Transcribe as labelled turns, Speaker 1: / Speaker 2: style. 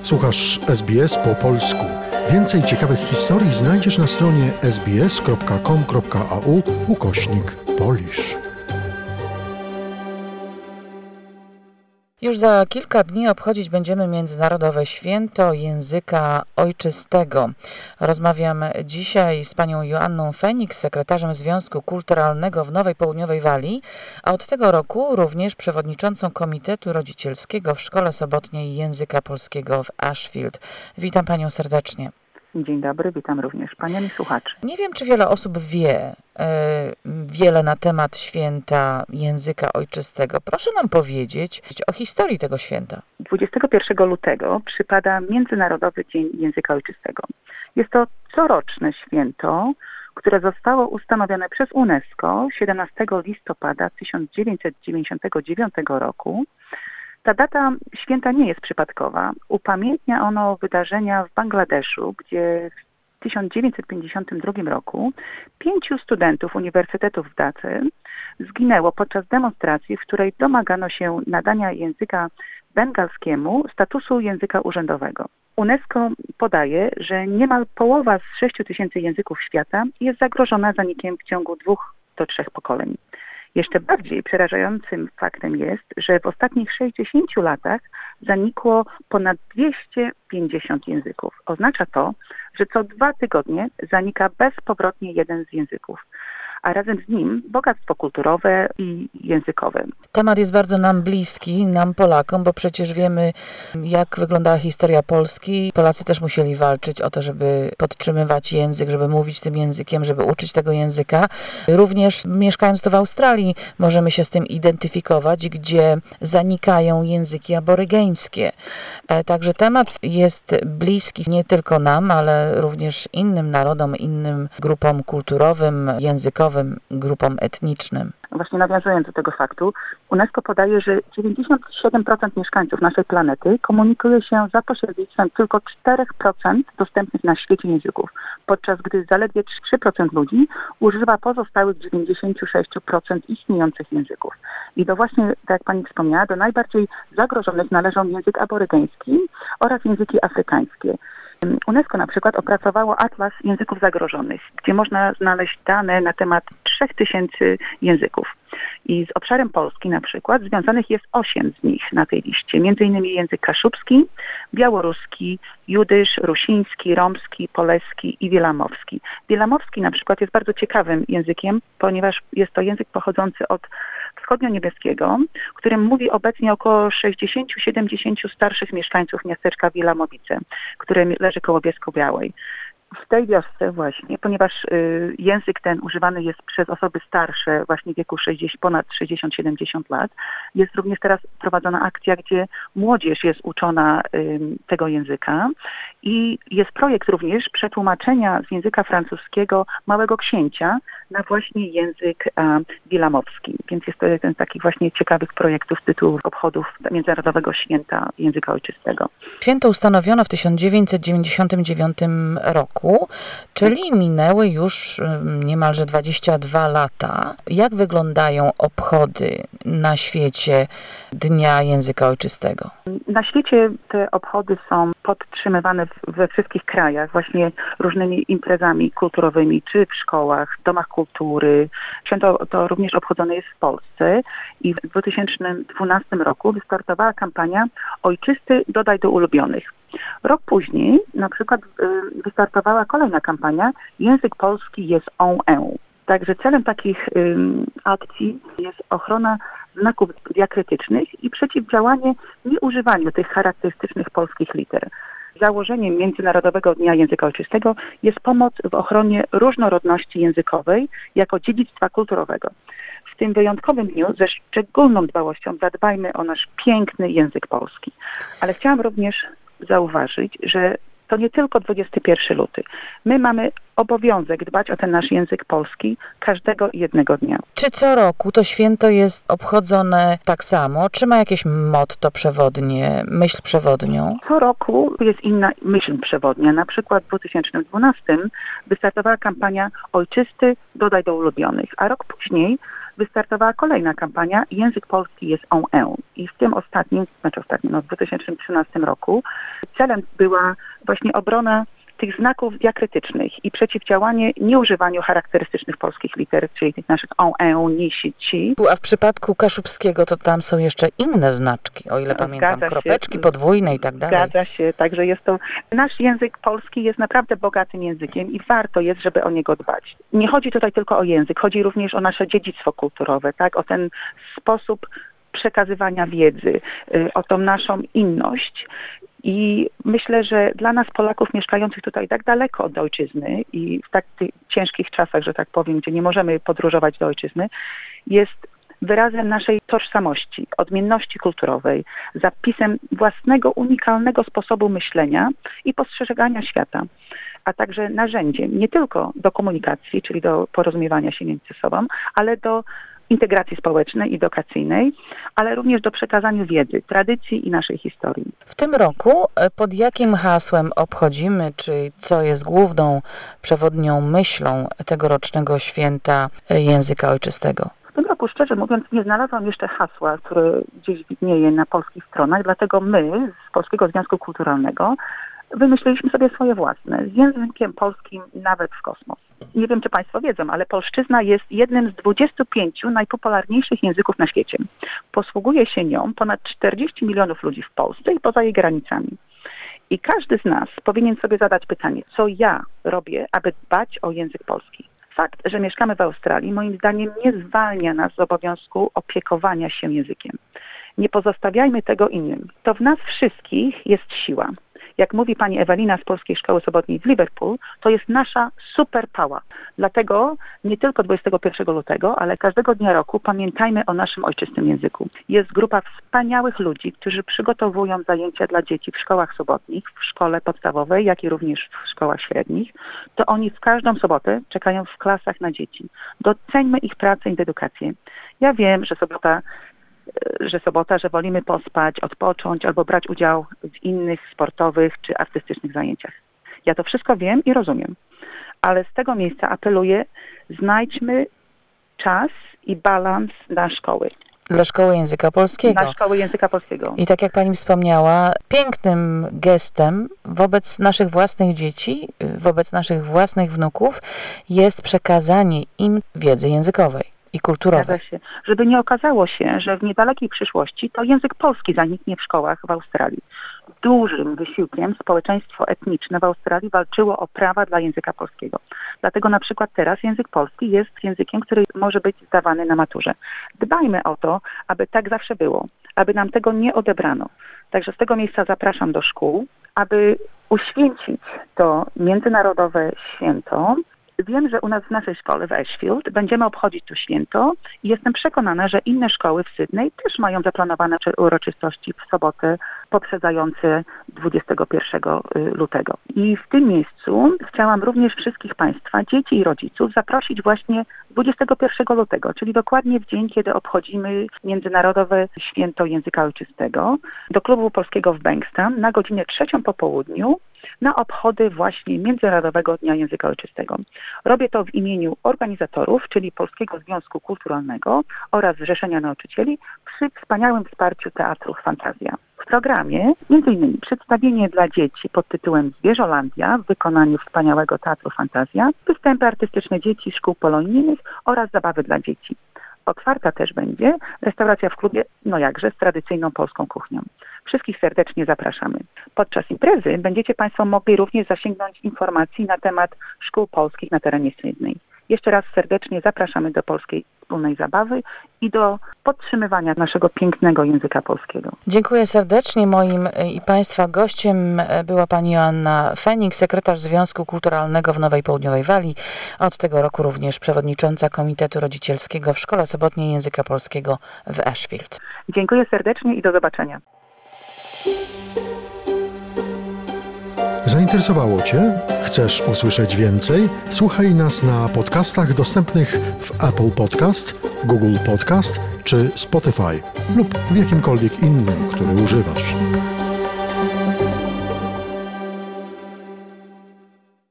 Speaker 1: Słuchasz SBS po polsku. Więcej ciekawych historii znajdziesz na stronie sbs.com.au/Polish.
Speaker 2: Już za kilka dni obchodzić będziemy Międzynarodowe Święto Języka Ojczystego. Rozmawiam dzisiaj z panią Joanną Feniks, sekretarzem Związku Kulturalnego w Nowej Południowej Walii, a od tego roku również przewodniczącą Komitetu Rodzicielskiego w Szkole Sobotniej Języka Polskiego w Ashfield. Witam panią serdecznie.
Speaker 3: Dzień dobry, witam również panią i słuchaczy.
Speaker 2: Nie wiem, czy wiele osób wie wiele na temat święta języka ojczystego. Proszę nam powiedzieć o historii tego święta.
Speaker 3: 21 lutego przypada Międzynarodowy Dzień Języka Ojczystego. Jest to coroczne święto, które zostało ustanowione przez UNESCO 17 listopada 1999 roku. Ta data święta nie jest przypadkowa. Upamiętnia ono wydarzenia w Bangladeszu, gdzie w 1952 roku 5 studentów Uniwersytetu w Dhace zginęło podczas demonstracji, w której domagano się nadania języka bengalskiemu statusu języka urzędowego. UNESCO podaje, że niemal połowa z 6 000 języków świata jest zagrożona zanikiem w ciągu 2 do 3 pokoleń. Jeszcze bardziej przerażającym faktem jest, że w ostatnich 60 latach zanikło ponad 250 języków. Oznacza to, że co 2 tygodnie zanika bezpowrotnie jeden z języków, a razem z nim bogactwo kulturowe i językowe.
Speaker 2: Temat jest bardzo nam bliski, nam Polakom, bo przecież wiemy, jak wyglądała historia Polski. Polacy też musieli walczyć o to, żeby podtrzymywać język, żeby mówić tym językiem, żeby uczyć tego języka. Również mieszkając tu w Australii możemy się z tym identyfikować, gdzie zanikają języki aborygeńskie. Także temat jest bliski nie tylko nam, ale również innym narodom, innym grupom kulturowym, językowym, grupom etnicznym.
Speaker 3: Właśnie nawiązując do tego faktu, UNESCO podaje, że 97% mieszkańców naszej planety komunikuje się za pośrednictwem tylko 4% dostępnych na świecie języków, podczas gdy zaledwie 3% ludzi używa pozostałych 96% istniejących języków. I to właśnie, tak jak pani wspomniała, do najbardziej zagrożonych należą język aborygeński oraz języki afrykańskie. UNESCO na przykład opracowało Atlas Języków Zagrożonych, gdzie można znaleźć dane na temat 3000 języków. I z obszarem Polski na przykład związanych jest 8 z nich na tej liście. Między innymi język kaszubski, białoruski, judysz, rusiński, romski, poleski i wielamowski. Wielamowski na przykład jest bardzo ciekawym językiem, ponieważ jest to język pochodzący od wschodnio-niebieskiego, którym mówi obecnie około 60-70 starszych mieszkańców miasteczka Wielamowice, które leży koło Bielsko-Białej. W tej wiosce właśnie, ponieważ język ten używany jest przez osoby starsze, właśnie w wieku ponad 60-70 lat, jest również teraz prowadzona akcja, gdzie młodzież jest uczona tego języka i jest projekt również przetłumaczenia z języka francuskiego Małego Księcia na właśnie język wilamowski. Więc jest to jeden z takich właśnie ciekawych projektów z tytułu obchodów Międzynarodowego Święta Języka Ojczystego.
Speaker 2: Święto ustanowiono w 1999 roku, czyli minęły już niemalże 22 lata. Jak wyglądają obchody na świecie Dnia Języka Ojczystego? Na
Speaker 3: świecie te obchody są podtrzymywane we wszystkich krajach właśnie różnymi imprezami kulturowymi, czy w szkołach, domach kultury. Święto to również obchodzone jest w Polsce i w 2012 roku wystartowała kampania Ojczysty dodaj do ulubionych. Rok później na przykład wystartowała kolejna kampania Język polski jest on. Także celem takich akcji jest ochrona znaków diakrytycznych i przeciwdziałanie nieużywaniu tych charakterystycznych polskich liter. Założeniem Międzynarodowego Dnia Języka Ojczystego jest pomoc w ochronie różnorodności językowej jako dziedzictwa kulturowego. W tym wyjątkowym dniu ze szczególną dbałością zadbajmy o nasz piękny język polski. Ale chciałam również zauważyć, że to nie tylko 21 luty. My mamy obowiązek dbać o ten nasz język polski każdego jednego dnia.
Speaker 2: Czy co roku to święto jest obchodzone tak samo? Czy ma jakieś motto przewodnie, myśl przewodnią?
Speaker 3: Co roku jest inna myśl przewodnia. Na przykład w 2012 wystartowała kampania Ojczysty dodaj do ulubionych, a rok później wystartowała kolejna kampania Język polski jest on. I w tym w 2013 roku celem była właśnie obrona tych znaków diakrytycznych i przeciwdziałanie nieużywaniu charakterystycznych polskich liter, czyli tych naszych on, ni, si, ci.
Speaker 2: A w przypadku kaszubskiego to tam są jeszcze inne znaczki, o ile pamiętam, kropeczki podwójne i tak dalej.
Speaker 3: Zgadza się, także jest to... Nasz język polski jest naprawdę bogatym językiem i warto jest, żeby o niego dbać. Nie chodzi tutaj tylko o język, chodzi również o nasze dziedzictwo kulturowe, tak? O ten sposób przekazywania wiedzy, o tą naszą inność. I myślę, że dla nas Polaków mieszkających tutaj tak daleko od ojczyzny i w tak ciężkich czasach, że tak powiem, gdzie nie możemy podróżować do ojczyzny, jest wyrazem naszej tożsamości, odmienności kulturowej, zapisem własnego, unikalnego sposobu myślenia i postrzegania świata, a także narzędziem nie tylko do komunikacji, czyli do porozumiewania się między sobą, ale do integracji społecznej, edukacyjnej, ale również do przekazania wiedzy, tradycji i naszej historii.
Speaker 2: W tym roku pod jakim hasłem obchodzimy, czy co jest główną przewodnią myślą tegorocznego święta języka ojczystego?
Speaker 3: W tym roku, szczerze mówiąc, nie znalazłam jeszcze hasła, które gdzieś widnieje na polskich stronach, dlatego my z Polskiego Związku Kulturalnego wymyśliliśmy sobie swoje własne, z językiem polskim nawet w kosmos. Nie wiem, czy Państwo wiedzą, ale polszczyzna jest jednym z 25 najpopularniejszych języków na świecie. Posługuje się nią ponad 40 milionów ludzi w Polsce i poza jej granicami. I każdy z nas powinien sobie zadać pytanie, co ja robię, aby dbać o język polski. Fakt, że mieszkamy w Australii, moim zdaniem nie zwalnia nas z obowiązku opiekowania się językiem. Nie pozostawiajmy tego innym. To w nas wszystkich jest siła. Jak mówi pani Ewelina z Polskiej Szkoły Sobotniej w Liverpool, to jest nasza superpower. Dlatego nie tylko 21 lutego, ale każdego dnia roku pamiętajmy o naszym ojczystym języku. Jest grupa wspaniałych ludzi, którzy przygotowują zajęcia dla dzieci w szkołach sobotnich, w szkole podstawowej, jak i również w szkołach średnich. To oni w każdą sobotę czekają w klasach na dzieci. Doceńmy ich pracę i edukację. Ja wiem, że że wolimy pospać, odpocząć albo brać udział w innych sportowych czy artystycznych zajęciach. Ja to wszystko wiem i rozumiem, ale z tego miejsca apeluję, znajdźmy czas i balans na szkoły.
Speaker 2: Dla Szkoły Języka Polskiego.
Speaker 3: Dla Szkoły Języka Polskiego.
Speaker 2: I tak jak pani wspomniała, pięknym gestem wobec naszych własnych dzieci, wobec naszych własnych wnuków jest przekazanie im wiedzy językowej i kulturowej.
Speaker 3: Się. Żeby nie okazało się, że w niedalekiej przyszłości to język polski zaniknie w szkołach w Australii. Dużym wysiłkiem społeczeństwo etniczne w Australii walczyło o prawa dla języka polskiego. Dlatego na przykład teraz język polski jest językiem, który może być zdawany na maturze. Dbajmy o to, aby tak zawsze było, aby nam tego nie odebrano. Także z tego miejsca zapraszam do szkół, aby uświęcić to międzynarodowe święto. Wiem, że u nas w naszej szkole w Ashfield będziemy obchodzić to święto i jestem przekonana, że inne szkoły w Sydney też mają zaplanowane uroczystości w sobotę poprzedzające 21 lutego. I w tym miejscu chciałam również wszystkich Państwa, dzieci i rodziców zaprosić właśnie 21 lutego, czyli dokładnie w dzień, kiedy obchodzimy Międzynarodowe Święto Języka Ojczystego, do Klubu Polskiego w Bankstown na godzinę 3 po południu na obchody właśnie Międzynarodowego Dnia Języka Ojczystego. Robię to w imieniu organizatorów, czyli Polskiego Związku Kulturalnego oraz Zrzeszenia Nauczycieli przy wspaniałym wsparciu Teatru Fantazja. W programie m.in. przedstawienie dla dzieci pod tytułem Zwierzolandia w wykonaniu wspaniałego Teatru Fantazja, występy artystyczne dzieci szkół polonijnych oraz zabawy dla dzieci. Otwarta też będzie restauracja w klubie, z tradycyjną polską kuchnią. Wszystkich serdecznie zapraszamy. Podczas imprezy będziecie Państwo mogli również zasięgnąć informacji na temat szkół polskich na terenie Sydney. Jeszcze raz serdecznie zapraszamy do polskiej wspólnej zabawy i do podtrzymywania naszego pięknego języka polskiego.
Speaker 2: Dziękuję serdecznie. Moim i Państwa gościem była pani Joanna Fenik, sekretarz Związku Kulturalnego w Nowej Południowej Walii. Od tego roku również przewodnicząca Komitetu Rodzicielskiego w Szkole Sobotniej Języka Polskiego w Ashfield.
Speaker 3: Dziękuję serdecznie i do zobaczenia.
Speaker 1: Zainteresowało Cię? Chcesz usłyszeć więcej? Słuchaj nas na podcastach dostępnych w Apple Podcast, Google Podcast czy Spotify lub w jakimkolwiek innym, który używasz.